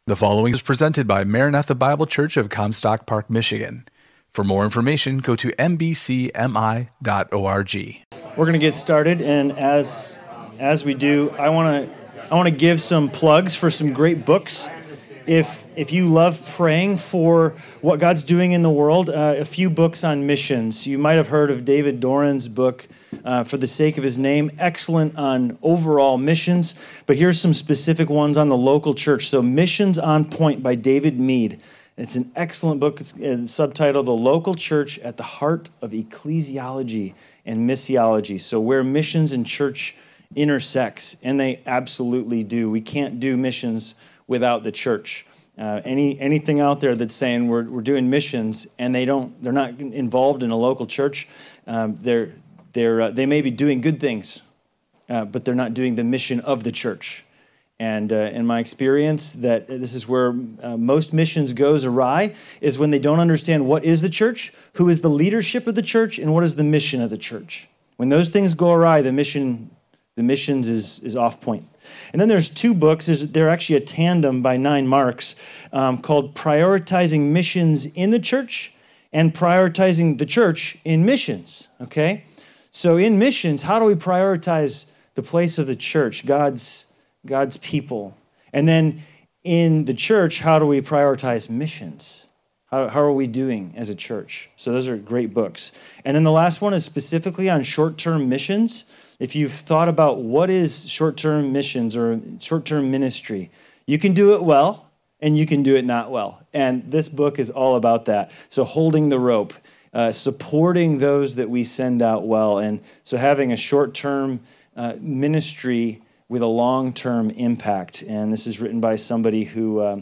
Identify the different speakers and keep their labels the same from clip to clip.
Speaker 1: The following is presented by Maranatha Bible Church of Comstock Park, Michigan. For more information, go to mbcmi.org.
Speaker 2: We're going to get started, and as we do, I want to give some plugs for some great books. If you love praying for what God's doing in the world, a few books on missions. You might have heard of David Doran's book, For the Sake of His Name. Excellent on overall missions, but here's some specific ones on the local church. So Missions on Point by David Mead. It's an excellent book. It's subtitled The Local Church at the Heart of Ecclesiology and Missiology. So where missions and church intersects, and they absolutely do. We can't do missions without the church. Anything out there that's saying we're doing missions and they're not involved in a local church, they may be doing good things, but they're not doing the mission of the church. And in my experience, that this is where most missions goes awry, is when they don't understand what is the church, who is the leadership of the church, and what is the mission of the church. When those things go awry, the missions is off point. And then there's two books. They're actually a tandem by 9 Marks called Prioritizing Missions in the Church and Prioritizing the Church in Missions. Okay? So in missions, how do we prioritize the place of the church, God's people? And then in the church, how do we prioritize missions? How are we doing as a church? So those are great books. And then the last one is specifically on short-term missions. If you've thought about what is short-term missions or short-term ministry, you can do it well and you can do it not well. And this book is all about that. So holding the rope, supporting those that we send out well. And so having a short-term ministry with a long-term impact. And this is written by somebody who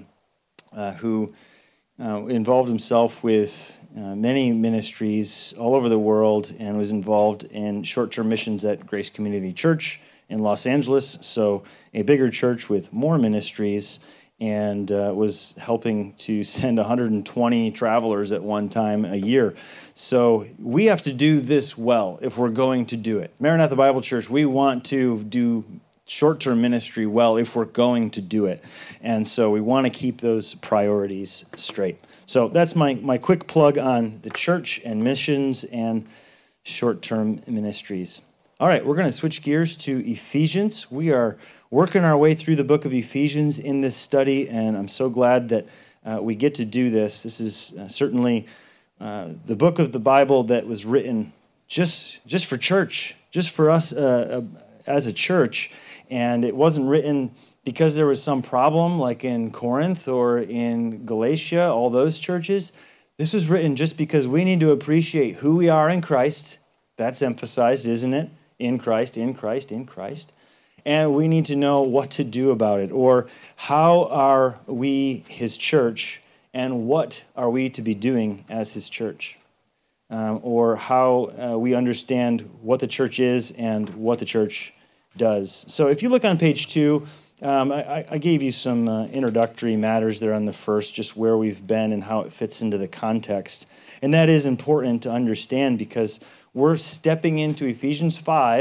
Speaker 2: involved himself with many ministries all over the world and was involved in short-term missions at Grace Community Church in Los Angeles, so a bigger church with more ministries, and was helping to send 120 travelers at one time a year. So we have to do this well if we're going to do it. Maranatha Bible Church, we want to do short-term ministry well if we're going to do it. And so we want to keep those priorities straight. So that's my quick plug on the church and missions and short-term ministries. All right, we're going to switch gears to Ephesians. We are working our way through the book of Ephesians in this study, and I'm so glad that we get to do this. This is certainly the book of the Bible that was written just for church, just for us as a church. And it wasn't written because there was some problem like in Corinth or in Galatia, all those churches. This was written just because we need to appreciate who we are in Christ. That's emphasized, isn't it? In Christ, in Christ, in Christ. And we need to know what to do about it, or how are we His church, and what are we to be doing as His church, or how we understand what the church is and what the church does. So if you look on page 2, I gave you some introductory matters there on the first, just where we've been and how it fits into the context. And that is important to understand because we're stepping into Ephesians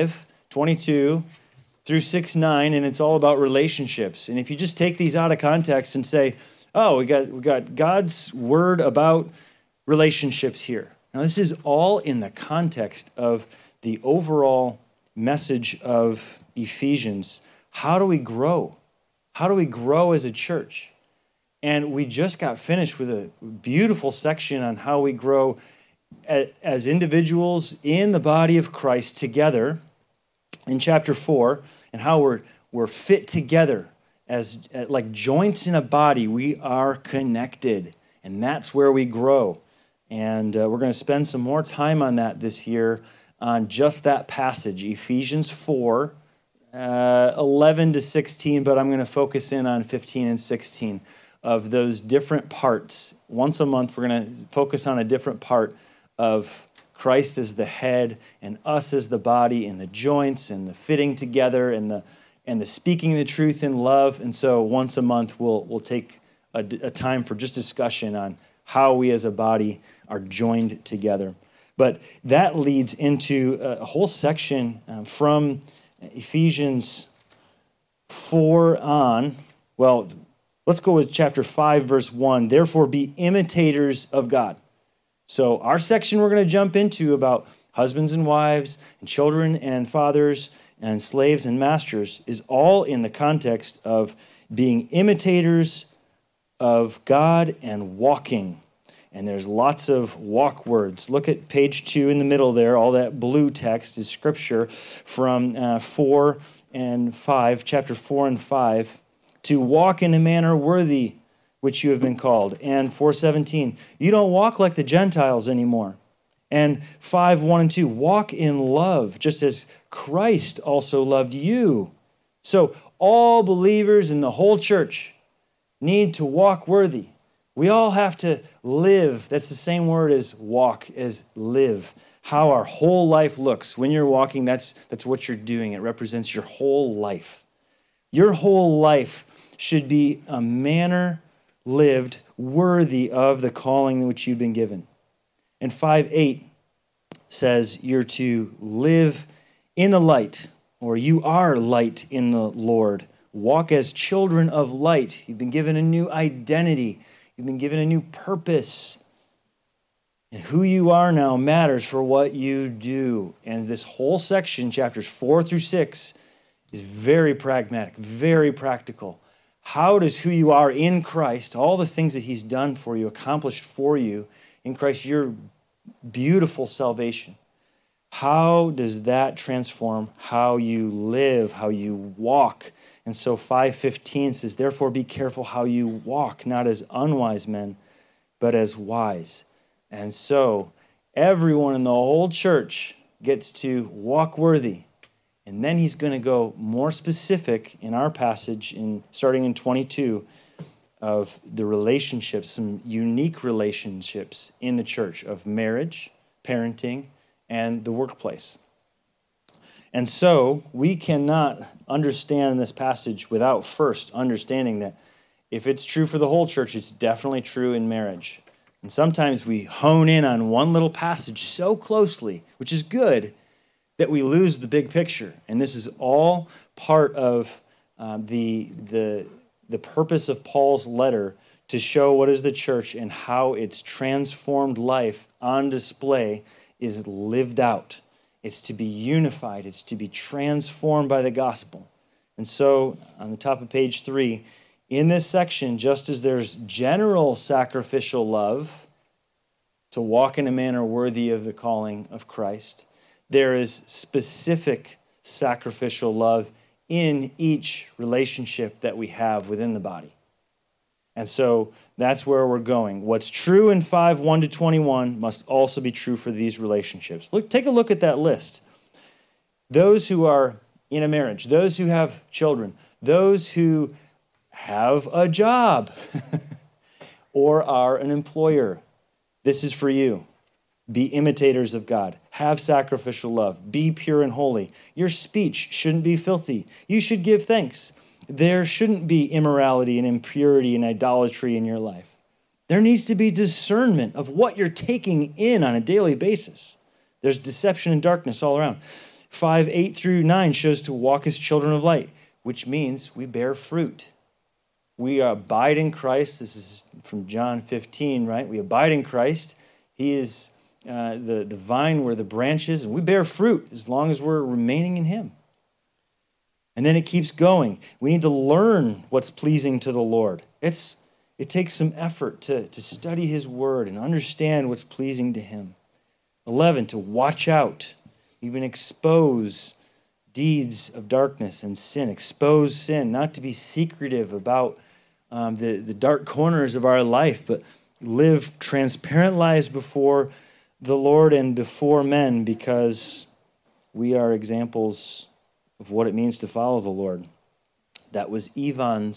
Speaker 2: 5:22 through 6:9, and it's all about relationships. And if you just take these out of context and say, oh, we got God's word about relationships here. Now this is all in the context of the overall message of Ephesians. How do we grow? How do we grow as a church? And we just got finished with a beautiful section on how we grow as individuals in the body of Christ together in chapter 4, and how we're fit together as like joints in a body. We are connected, and that's where we grow. And we're going to spend some more time on that this year, on just that passage, Ephesians 4, 11 to 16, but I'm going to focus in on 15 and 16 of those different parts. Once a month, we're going to focus on a different part of Christ as the head and us as the body, and the joints and the fitting together and the speaking the truth in love. And so once a month, we'll take a time for just discussion on how we as a body are joined together. But that leads into a whole section from Ephesians 4 on. Well, Let's go with chapter 5, verse 1. Therefore, be imitators of God. So our section we're going to jump into about husbands and wives and children and fathers and slaves and masters is all in the context of being imitators of God and walking. And there's lots of walk words. Look at page 2 in the middle there. All that blue text is scripture from 4 and 5, chapter 4 and 5, to walk in a manner worthy which you have been called. And 4:17, you don't walk like the Gentiles anymore. And 5:1 and 2, walk in love, just as Christ also loved you. So all believers in the whole church need to walk worthy. We all have to live. That's the same word as walk, as live. How our whole life looks. When you're walking, that's what you're doing. It represents your whole life. Your whole life should be a manner lived worthy of the calling which you've been given. And 5:8 says you're to live in the light, or you are light in the Lord. Walk as children of light. You've been given a new identity. You've been given a new purpose. And who you are now matters for what you do. And this whole section, chapters 4 through 6, is very pragmatic, very practical. How does who you are in Christ, all the things that he's done for you, accomplished for you in Christ, your beautiful salvation, how does that transform how you live, how you walk? And so 5:15 says, therefore be careful how you walk, not as unwise men, but as wise. And so everyone in the whole church gets to walk worthy. And then he's going to go more specific in our passage, starting in 22, of the relationships, some unique relationships in the church of marriage, parenting, and the workplace. And so we cannot understand this passage without first understanding that if it's true for the whole church, it's definitely true in marriage. And sometimes we hone in on one little passage so closely, which is good, that we lose the big picture. And this is all part of the purpose of Paul's letter to show what is the church and how its transformed life on display is lived out. It's to be unified. It's to be transformed by the gospel. And so on the top of page 3, in this section, just as there's general sacrificial love to walk in a manner worthy of the calling of Christ, there is specific sacrificial love in each relationship that we have within the body. And so that's where we're going. What's true in 5:1 to 21 must also be true for these relationships. Take a look at that list. Those who are in a marriage, those who have children, those who have a job or are an employer. This is for you. Be imitators of God. Have sacrificial love. Be pure and holy. Your speech shouldn't be filthy. You should give thanks. There shouldn't be immorality and impurity and idolatry in your life. There needs to be discernment of what you're taking in on a daily basis. There's deception and darkness all around. 5:8 through 9 shows to walk as children of light, which means we bear fruit. We abide in Christ. This is from John 15, right? We abide in Christ. He is the vine where the branch is, and we bear fruit as long as we're remaining in him. And then it keeps going. We need to learn what's pleasing to the Lord. It takes some effort to study his word and understand what's pleasing to him. 11, to watch out, even expose deeds of darkness and sin. Expose sin, not to be secretive about the dark corners of our life, but live transparent lives before the Lord and before men, because we are examples of what it means to follow the Lord. That was Ivan,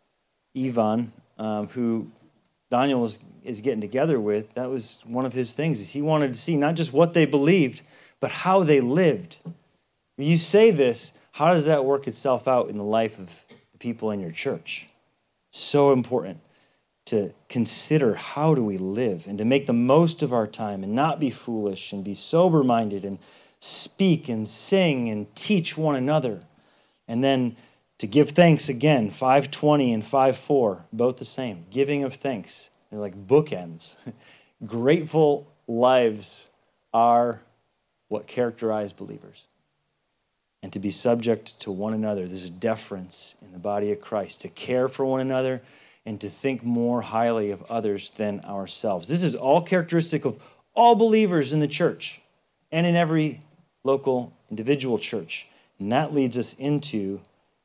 Speaker 2: who Daniel is getting together with. That was one of his things, is he wanted to see not just what they believed, but how they lived. When you say this, how does that work itself out in the life of the people in your church? So important to consider, how do we live, and to make the most of our time and not be foolish and be sober-minded and speak and sing and teach one another. And then To give thanks, again, 5:20 and 5:4, both the same. Giving of thanks. They're like bookends. Grateful lives are what characterize believers. And to be subject to one another. There's a deference in the body of Christ to care for one another and to think more highly of others than ourselves. This is all characteristic of all believers in the church and in every local individual church. And that leads us into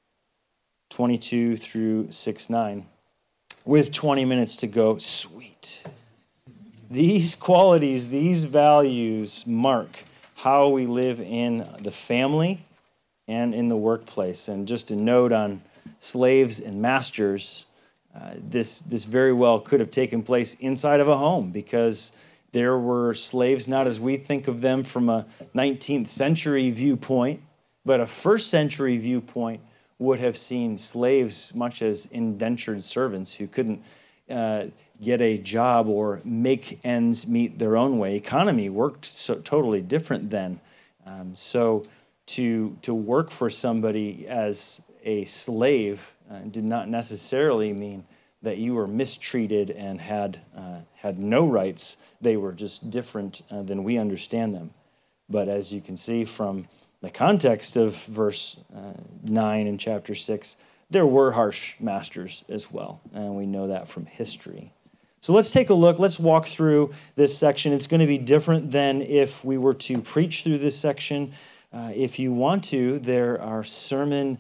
Speaker 2: 22 through 6:9. With 20 minutes to go, sweet. These qualities, these values mark how we live in the family and in the workplace. And just a note on slaves and masters, this very well could have taken place inside of a home because there were slaves, not as we think of them from a 19th century viewpoint, but a first century viewpoint would have seen slaves much as indentured servants who couldn't get a job or make ends meet their own way. Economy worked so totally different then. So to work for somebody as a slave did not necessarily mean that you were mistreated and had no rights. They were just different than we understand them. But as you can see from the context of verse 9 in chapter 6, there were harsh masters as well, and we know that from history. So let's take a look. Let's walk through this section. It's going to be different than if we were to preach through this section. If you want to, there are sermons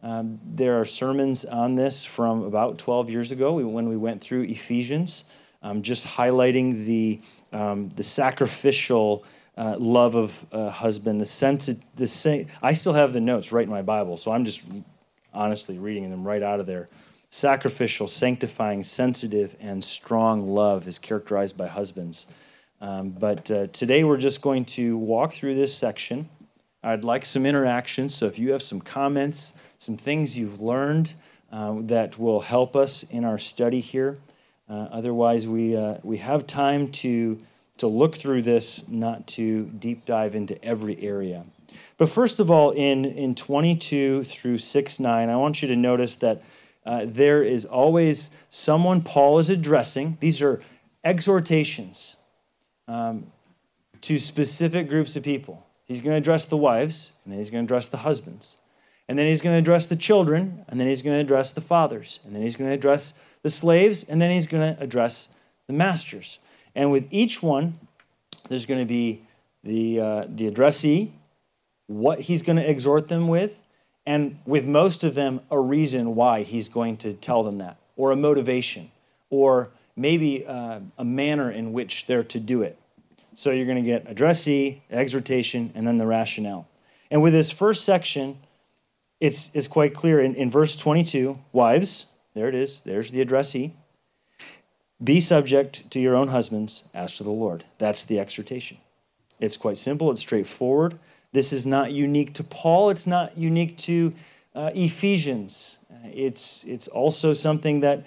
Speaker 2: on this from about 12 years ago when we went through Ephesians, just highlighting the sacrificial love of a husband. I still have the notes right in my Bible, so I'm just honestly reading them right out of there. Sacrificial, sanctifying, sensitive, and strong love is characterized by husbands. But today we're just going to walk through this section. I'd like some interaction, so if you have some comments, some things you've learned that will help us in our study here. Otherwise, we have time to look through this, not to deep dive into every area. But first of all, in 22 through 6:9, I want you to notice that there is always someone Paul is addressing. These are exhortations to specific groups of people. He's going to address the wives, and then he's going to address the husbands. And then he's going to address the children, and then he's going to address the fathers. And then he's going to address the slaves, and then he's going to address the masters. And with each one, there's going to be the addressee, what he's going to exhort them with, and with most of them, a reason why he's going to tell them that, or a motivation, or maybe a manner in which they're to do it. So you're going to get addressee, exhortation, and then the rationale. And with this first section, it's quite clear. In verse 22, wives, there it is, there's the addressee. Be subject to your own husbands as to the Lord. That's the exhortation. It's quite simple. It's straightforward. This is not unique to Paul. It's not unique to Ephesians. It's also something that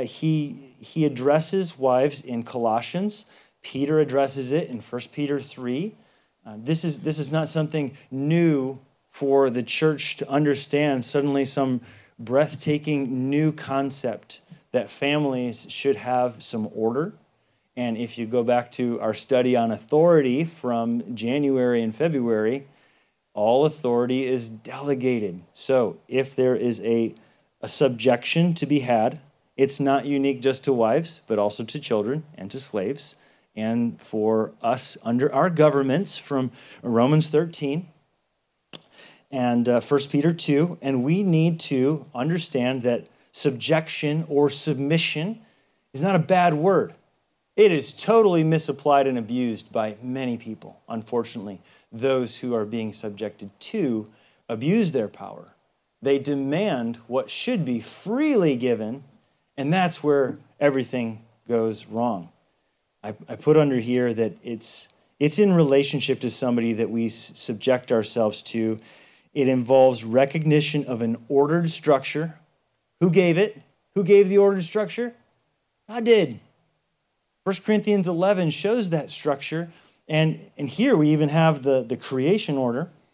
Speaker 2: he addresses wives in Colossians. Peter addresses it in 1 Peter 3. This is not something new for the church to understand, suddenly some breathtaking new concept that families should have some order. And if you go back to our study on authority from January and February, all authority is delegated. So if there is a subjection to be had, it's not unique just to wives, but also to children and to slaves, and for us under our governments from Romans 13 and 1 Peter 2. And we need to understand that subjection or submission is not a bad word. It is totally misapplied and abused by many people, unfortunately. Those who are being subjected to abuse their power. They demand what should be freely given, and that's where everything goes wrong. I put under here that it's in relationship to somebody that we subject ourselves to. It involves recognition of an ordered structure. Who gave it? Who gave the ordered structure? God did. 1 Corinthians 11 shows that structure. And here we even have the creation order.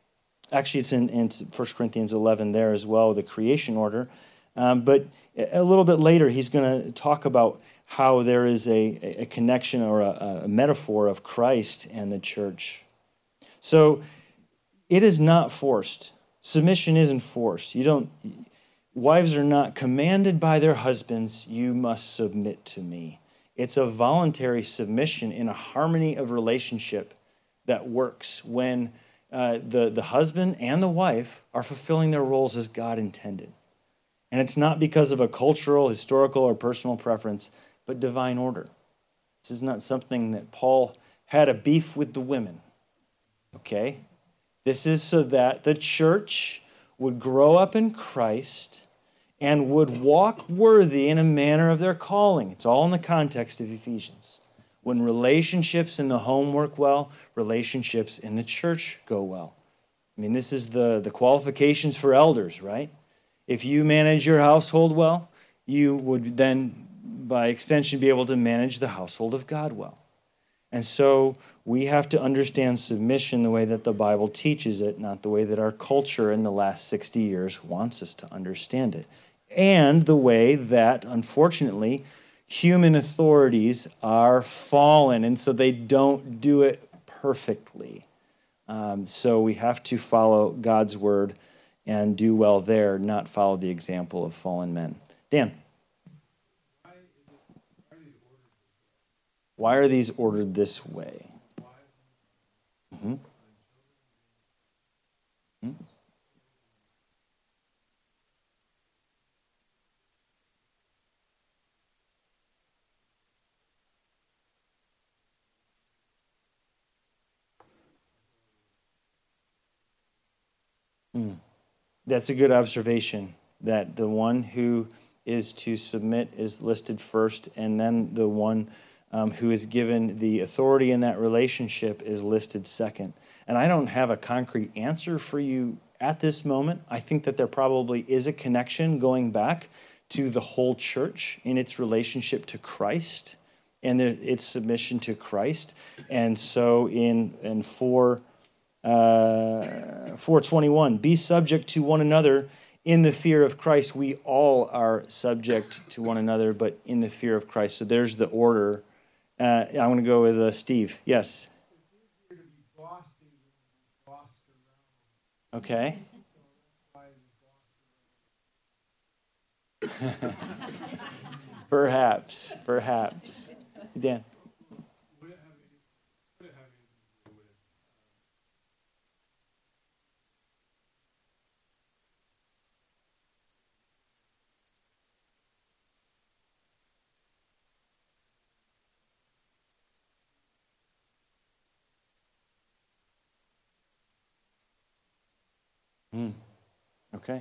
Speaker 2: Actually, it's in 1 Corinthians 11 there as well, the creation order. But a little bit later, he's going to talk about how there is a connection or a metaphor of Christ and the church. So it is not forced. Submission isn't forced. Wives are not commanded by their husbands, you must submit to me. It's a voluntary submission in a harmony of relationship that works when the husband and the wife are fulfilling their roles as God intended. And it's not because of a cultural, historical, or personal preference, but divine order. This is not something that Paul had a beef with the women. Okay? This is so that the church would grow up in Christ and would walk worthy in a manner of their calling. It's all in the context of Ephesians. When relationships in the home work well, relationships in the church go well. I mean, this is the qualifications for elders, right? If you manage your household well, you would then, by extension, be able to manage the household of God well. And so we have to understand submission the way that the Bible teaches it, not the way that our culture in the last 60 years wants us to understand it. And the way that, unfortunately, human authorities are fallen, and so they don't do it perfectly. So we have to follow God's word and do well there, not follow the example of fallen men. Dan? Why are these ordered this way? Mm-hmm. Mm-hmm. That's a good observation, that the one who is to submit is listed first, and then the one who is given the authority in that relationship is listed second. And I don't have a concrete answer for you at this moment. I think that there probably is a connection going back to the whole church in its relationship to Christ and its submission to Christ. And so in 4:21, be subject to one another in the fear of Christ. We all are subject to one another, but in the fear of Christ. So there's the order. I'm going to go with Steve. Yes. Okay. Perhaps. Dan. Okay.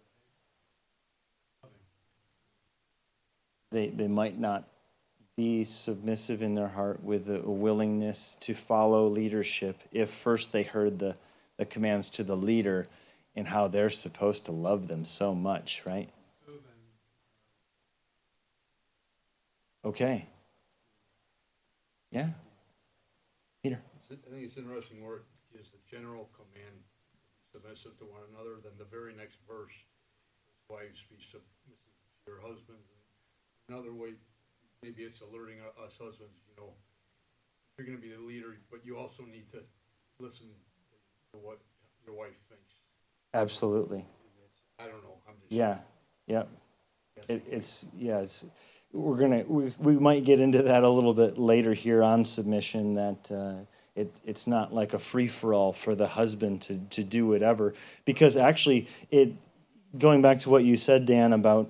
Speaker 2: They might not be submissive in their heart with a willingness to follow leadership if first they heard the commands to the leader and how they're supposed to love them so much, right? Okay. Yeah. Peter.
Speaker 3: I think it's interesting where it gives the general command to be submissive to one another. Then the very next verse, wives be submissive to your husbands. Another way, maybe it's alerting us husbands, you're going to be the leader, but you also need to listen to what your wife thinks.
Speaker 2: Absolutely.
Speaker 3: I don't know. I'm just
Speaker 2: we might get into that a little bit later here on submission, that it's not like a free-for-all for the husband to do whatever, because actually going back to what you said, Dan, about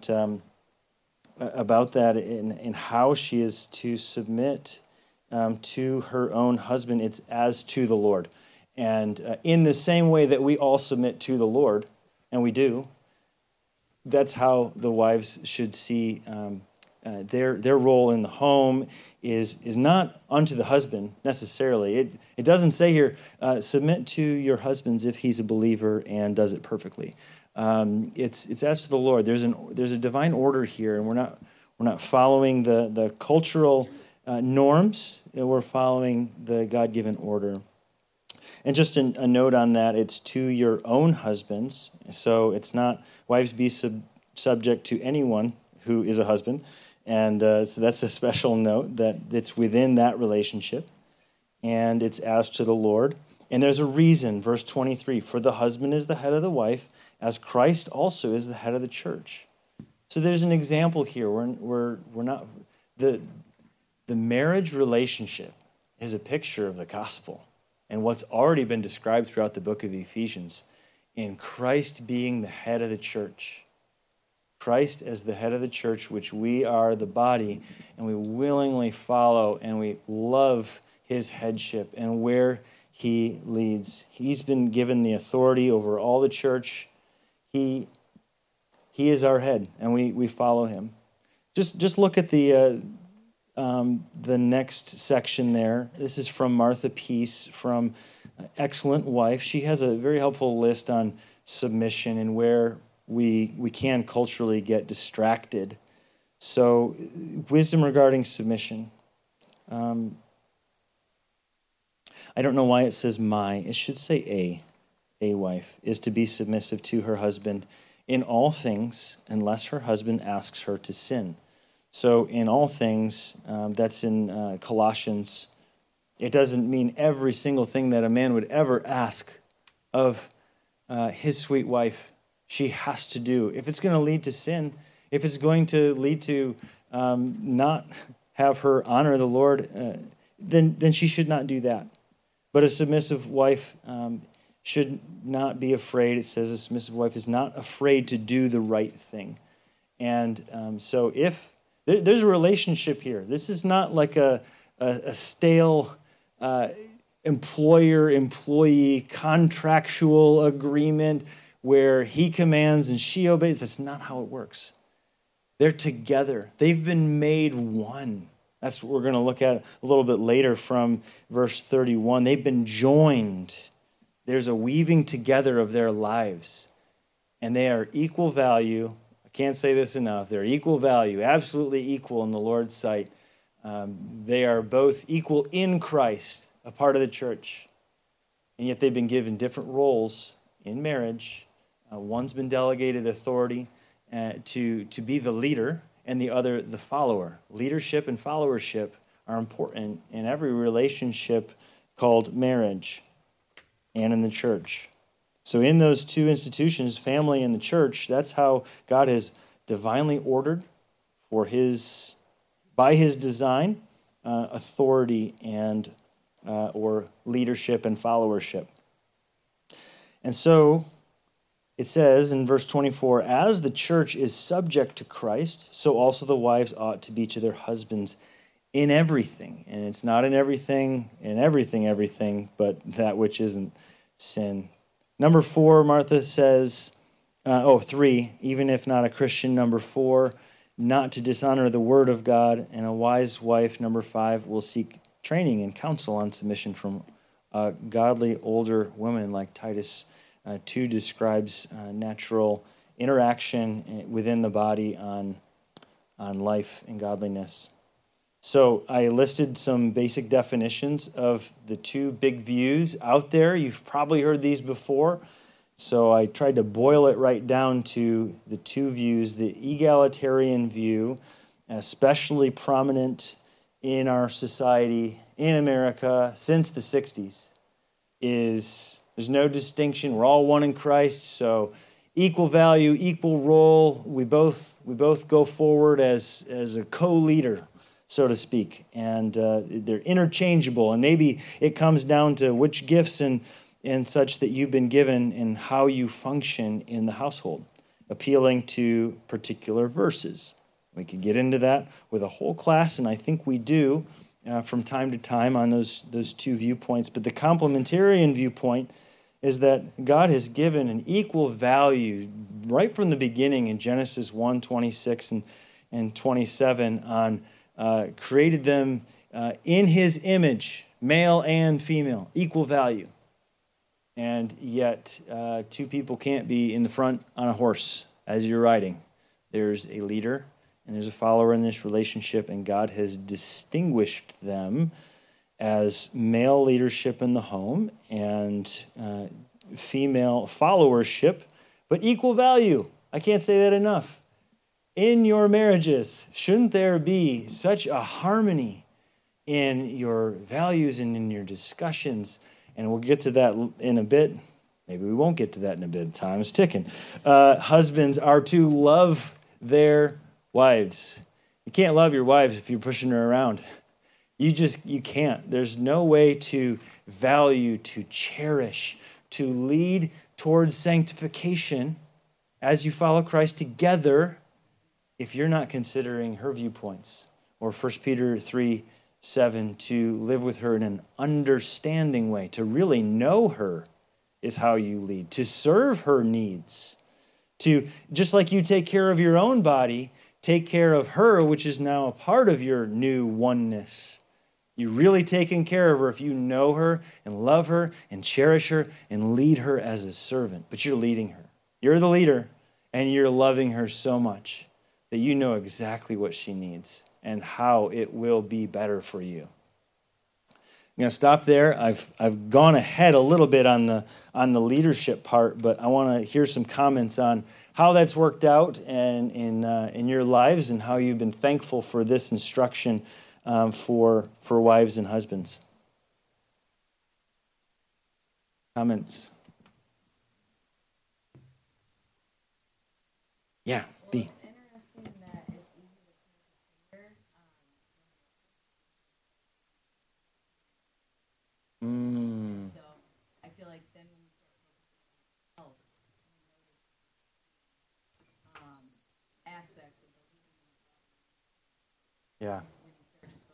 Speaker 2: that and how she is to submit to her own husband, it's as to the Lord. And in the same way that we all submit to the Lord, and we do, that's how the wives should see their role in the home is not unto the husband necessarily. It doesn't say here, submit to your husbands if he's a believer and does it perfectly. It's as to the Lord. There's a divine order here, and we're not following the cultural norms. We're following the God-given order. And just a note on that, it's to your own husbands. So it's not, wives be subject to anyone who is a husband. And so that's a special note that it's within that relationship. And it's as to the Lord. And there's a reason, verse 23, for the husband is the head of the wife, as Christ also is the head of the church. So there's an example here. We're not, the marriage relationship is a picture of the gospel and what's already been described throughout the book of Ephesians in Christ being the head of the church. Christ as the head of the church, which we are the body, and we willingly follow and we love his headship and where he leads. He's been given the authority over all the church. He is our head, and we follow him. Just look at the next section there. This is from Martha Peace, from Excellent Wife. She has a very helpful list on submission and where we can culturally get distracted. So, wisdom regarding submission. I don't know why it says my. It should say a wife is to be submissive to her husband in all things, unless her husband asks her to sin. So in all things, that's in Colossians. It doesn't mean every single thing that a man would ever ask of his sweet wife she has to do. If it's going to lead to sin, if it's going to lead to not have her honor the Lord, then she should not do that. But a submissive wife should not be afraid. It says a submissive wife is not afraid to do the right thing. And so if there's a relationship here, this is not like a stale employer-employee contractual agreement where he commands and she obeys. That's not how it works. They're together. They've been made one. That's what we're going to look at a little bit later from verse 31. They've been joined. There's a weaving together of their lives. And they are equal value. I can't say this enough. They're equal value, absolutely equal in the Lord's sight. They are both equal in Christ, a part of the church. And yet they've been given different roles in marriage. One's been delegated authority to be the leader, and the other the follower. Leadership and followership are important in every relationship called marriage and in the church. So in those two institutions, family and the church, that's how God has divinely ordered by his design, authority and or leadership and followership. And so it says in verse 24, as the church is subject to Christ, so also the wives ought to be to their husbands in everything. And it's not in everything, but that which isn't sin. Number 4, Martha says, 3, even if not a Christian. Number 4, not to dishonor the word of God. And a wise wife, number 5, will seek training and counsel on submission from godly older women like Titus 2 describes natural interaction within the body on life and godliness. So I listed some basic definitions of the two big views out there. You've probably heard these before. So I tried to boil it right down to the two views. The egalitarian view, especially prominent in our society, in America, since the 60s, is there's no distinction. We're all one in Christ, so equal value, equal role. We both go forward as a co-leader, so to speak, and they're interchangeable. And maybe it comes down to which gifts and such that you've been given and how you function in the household, appealing to particular verses. We could get into that with a whole class, and I think we do from time to time on those two viewpoints. But the complementarian viewpoint is that God has given an equal value right from the beginning in Genesis 1:26 and 27 on created them in his image, male and female, equal value. And yet two people can't be in the front on a horse as you're riding. There's a leader and there's a follower in this relationship, and God has distinguished them as male leadership in the home and female followership, but equal value. I can't say that enough. In your marriages, shouldn't there be such a harmony in your values and in your discussions? And we'll get to that in a bit. Maybe we won't get to that in a bit. Time's ticking. Husbands are to love their wives. You can't love your wives if you're pushing her around. You can't. There's no way to value, to cherish, to lead towards sanctification as you follow Christ together if you're not considering her viewpoints. Or 1 Peter 3:7, to live with her in an understanding way, to really know her is how you lead, to serve her needs, to, just like you take care of your own body, take care of her, which is now a part of your new oneness. You're really taking care of her if you know her and love her and cherish her and lead her as a servant. But you're leading her. You're the leader, and you're loving her so much that you know exactly what she needs and how it will be better for you. I'm going to stop there. I've gone ahead a little bit on the leadership part, but I want to hear some comments on how that's worked out and in your lives and how you've been thankful for this instruction for wives and husbands. Comments? Yeah, B.
Speaker 4: It's interesting that it's easy to point the finger. So I feel like then when we start focusing on health, we notice aspects of the
Speaker 2: Yeah.
Speaker 4: when you start just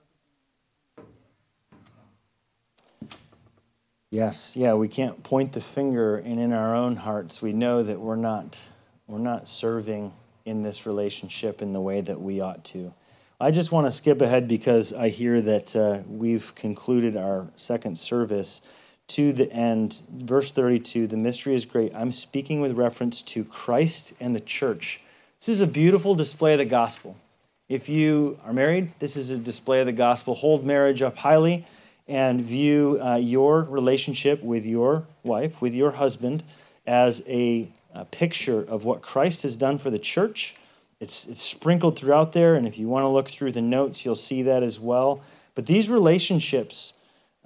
Speaker 4: focusing on
Speaker 2: Yes, yeah, we can't point the finger, and in our own hearts we know that we're not serving in this relationship in the way that we ought to. I just want to skip ahead because I hear that we've concluded our second service to the end. Verse 32, the mystery is great. I'm speaking with reference to Christ and the church. This is a beautiful display of the gospel. If you are married, this is a display of the gospel. Hold marriage up highly and view your relationship with your wife, with your husband, as a picture of what Christ has done for the church. It's sprinkled throughout there, and if you want to look through the notes, you'll see that as well. But these relationships,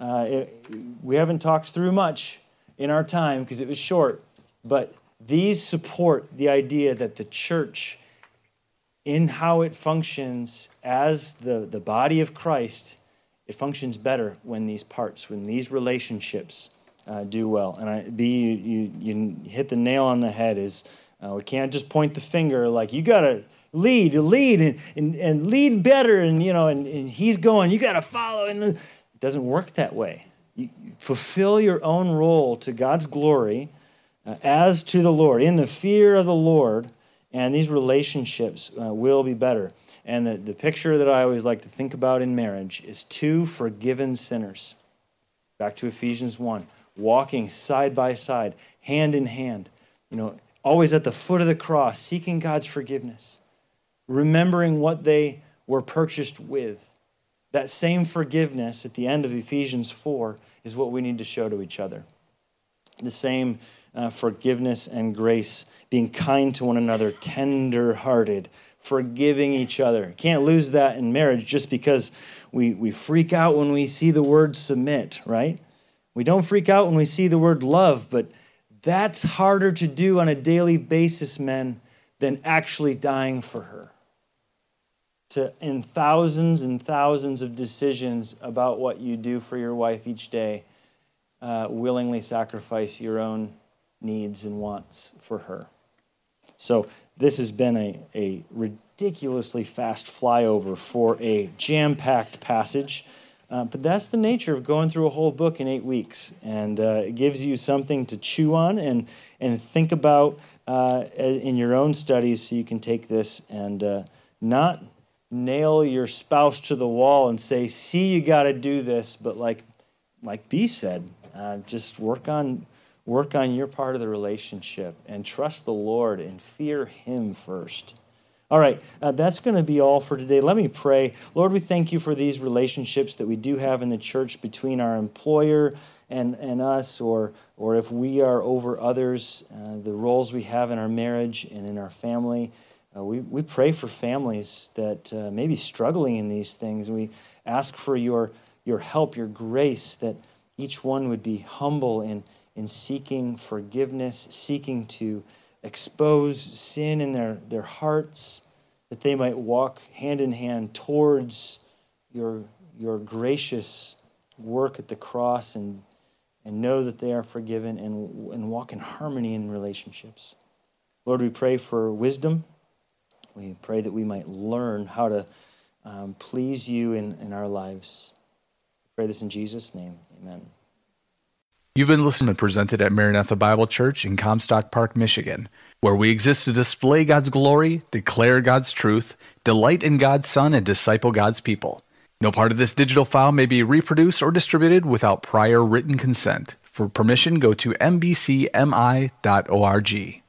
Speaker 2: we haven't talked through much in our time because it was short, but these support the idea that the church, in how it functions as the body of Christ, it functions better when these parts, when these relationships do well. And you hit the nail on the head is we can't just point the finger like you got to lead and lead better, and and he's going, you got to follow, and it doesn't work that way. You fulfill your own role to God's glory as to the Lord, in the fear of the Lord, and these relationships will be better. And the picture that I always like to think about in marriage is two forgiven sinners. Back to Ephesians 1, walking side by side, hand in hand, always at the foot of the cross, seeking God's forgiveness, remembering what they were purchased with. That same forgiveness at the end of Ephesians 4 is what we need to show to each other. The same forgiveness and grace, being kind to one another, tender-hearted, forgiving each other. Can't lose that in marriage just because we freak out when we see the word submit, right? We don't freak out when we see the word love, but that's harder to do on a daily basis, men, than actually dying for her. In thousands and thousands of decisions about what you do for your wife each day, willingly sacrifice your own needs and wants for her. So this has been a ridiculously fast flyover for a jam-packed passage. But that's the nature of going through a whole book in 8 weeks. And it gives you something to chew on and think about in your own studies, so you can take this and not nail your spouse to the wall and say, see, you got to do this. But like B said, just work on your part of the relationship and trust the Lord and fear Him first. All right, that's going to be all for today. Let me pray. Lord, we thank you for these relationships that we do have in the church between our employer and us, or if we are over others, the roles we have in our marriage and in our family. We pray for families that may be struggling in these things. We ask for your help, your grace, that each one would be humble in seeking forgiveness, seeking to expose sin in their hearts, that they might walk hand in hand towards your gracious work at the cross and know that they are forgiven and walk in harmony in relationships. Lord, we pray for wisdom. We pray that we might learn how to please you in our lives. We pray this in Jesus' name. Amen.
Speaker 1: You've been listening and presented at Maranatha Bible Church in Comstock Park, Michigan, where we exist to display God's glory, declare God's truth, delight in God's Son, and disciple God's people. No part of this digital file may be reproduced or distributed without prior written consent. For permission, go to mbcmi.org.